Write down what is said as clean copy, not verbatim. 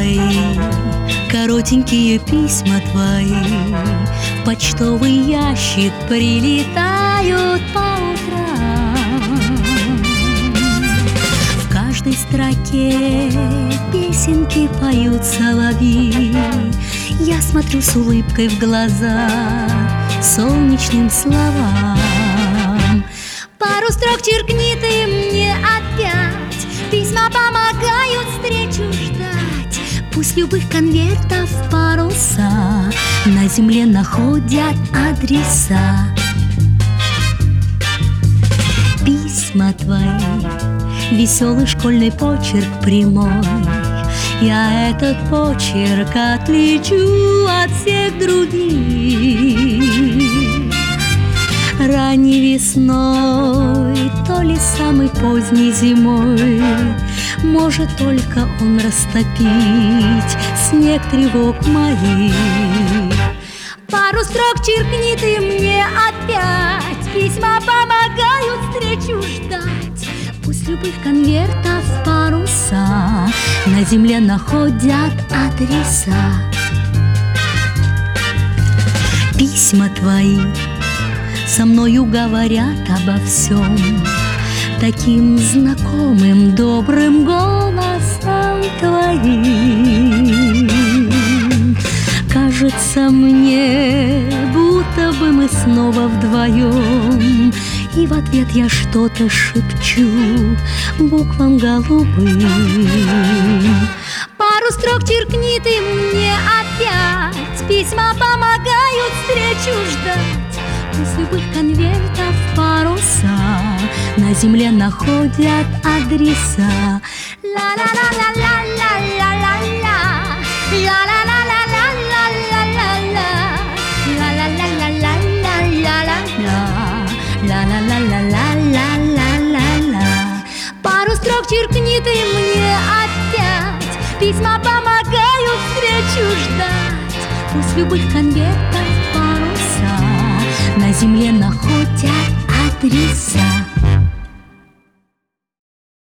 твои, коротенькие письма твои в почтовый ящик прилетают по утрам. В каждой строке песенки поют соловьи. Я смотрю с улыбкой в глаза солнечным словам. Пару строк черкни ты мне опять, письма помогают встречу ждать. Пусть любых конвертов паруса на земле находят адреса. Письма твои, веселый школьный почерк прямой, я этот почерк отличу от всех других. Ранней весной, то ли самой поздней зимой, может только он растопить снег тревог моих. Пару строк черкни ты мне опять, письма помогают встречу ждать. Пусть любых конвертов паруса на земле находят адреса. Письма твои со мною говорят обо всем таким знакомым добрым голосом твоим. Кажется мне, будто бы мы снова вдвоем, и в ответ я что-то шепчу буквам голубым. Пару строк черкни ты мне опять, письма помогают встречу ждать. Пусть любых конвертов паруса на земле находят адреса. Ла-ла-ла-ла-ла-ла-ла-ла, ла-ла-ла-ла-ла-ла-ла-ла, ла-ла-ла-ла-ла-ла-ла-ла-ла-ла-ла-ла. Пару строк черкни ты мне опять, письма помогают встречу ждать. Пусть любых конвертов паруса на земле находят адреса.